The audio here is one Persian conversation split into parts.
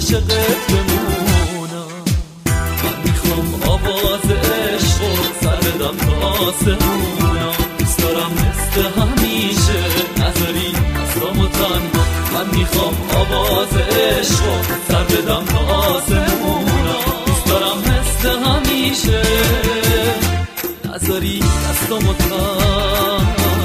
عاشقت بمونم. من میخوام آواز عشق و سر بدم تا آسمونم. دوست دارم مثل همیشه نذاری دستامو تنها. من میخوام آواز عشق و سر بدم تا آسمونم. دوست دارم مثل همیشه نذاری دستامو تنها.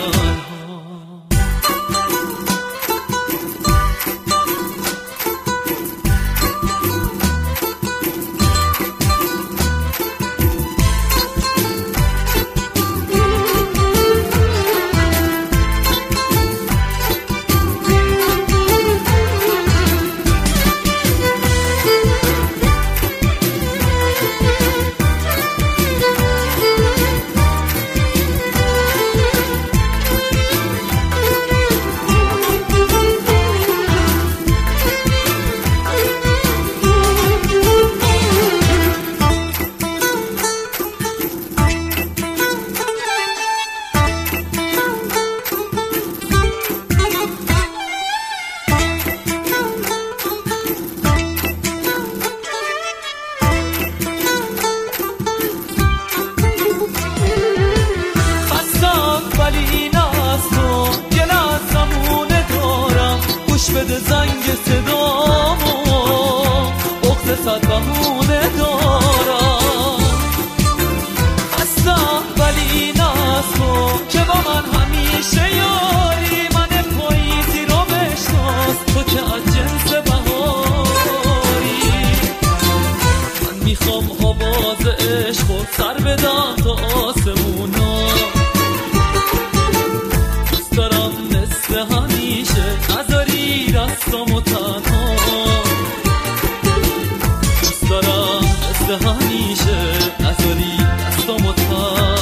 بده زنگ صدامو بغض صد بهونه دارم. هستم ولی این از تو که با من همیشه یاری. من پاییزی رو بشناس تو که از جنس بهاری. من میخوام آواز عشق و سر بدم تا آسمونا. دوست دارم مثل همیشه نذاری دستامو تنها. دوست دارم مثل همیشه نذاری دستامو تنها.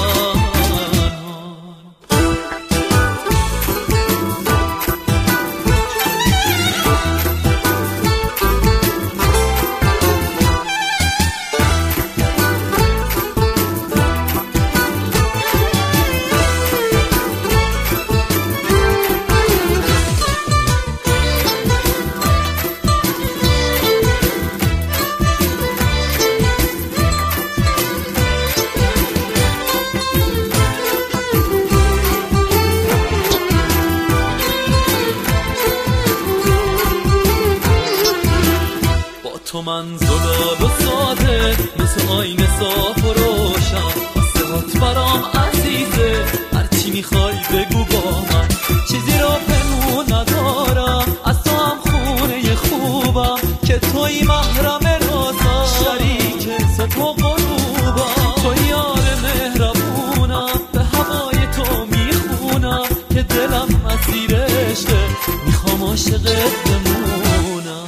تو من زلال و ساده مثل آینه صاف و روشن. آسهات برام عزیزه هرچی میخوای بگو با من. چیزی را پنهون ندارم از تو هم خونه خوبم که توی محرم رازم شریک صبح و غروبم. تو یار مهربونم به هوای تو میخونم که دلم مسیر عشقه میخوام عاشقت بمونم.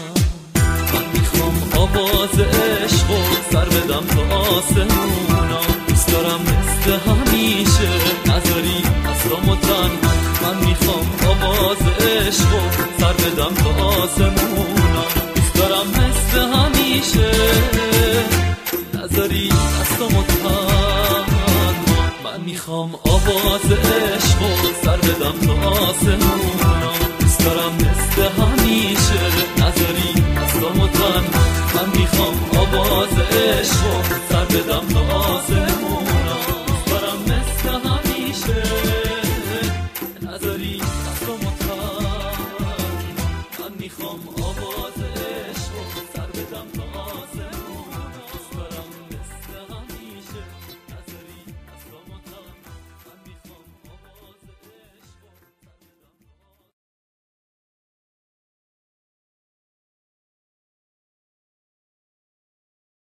آواز عشق و سر بدم تا آسمونا. دوست دارم مثل همیشه نذاری دستامو تنها. من میخوام آواز عشق و سر بدم تا آسمونا. دوست دارم مثل همیشه نذاری دستامو تنها. من میخوام آواز عشق و سر بدم تا آسمونا. دوست دارم مثل همیشه نذاری دستامو تنها. من میخوام آواز عشق و سر بدم تا آسمونا. دوست دارم مثل همیشه نذاری دستامو تنها. من میخوام آواز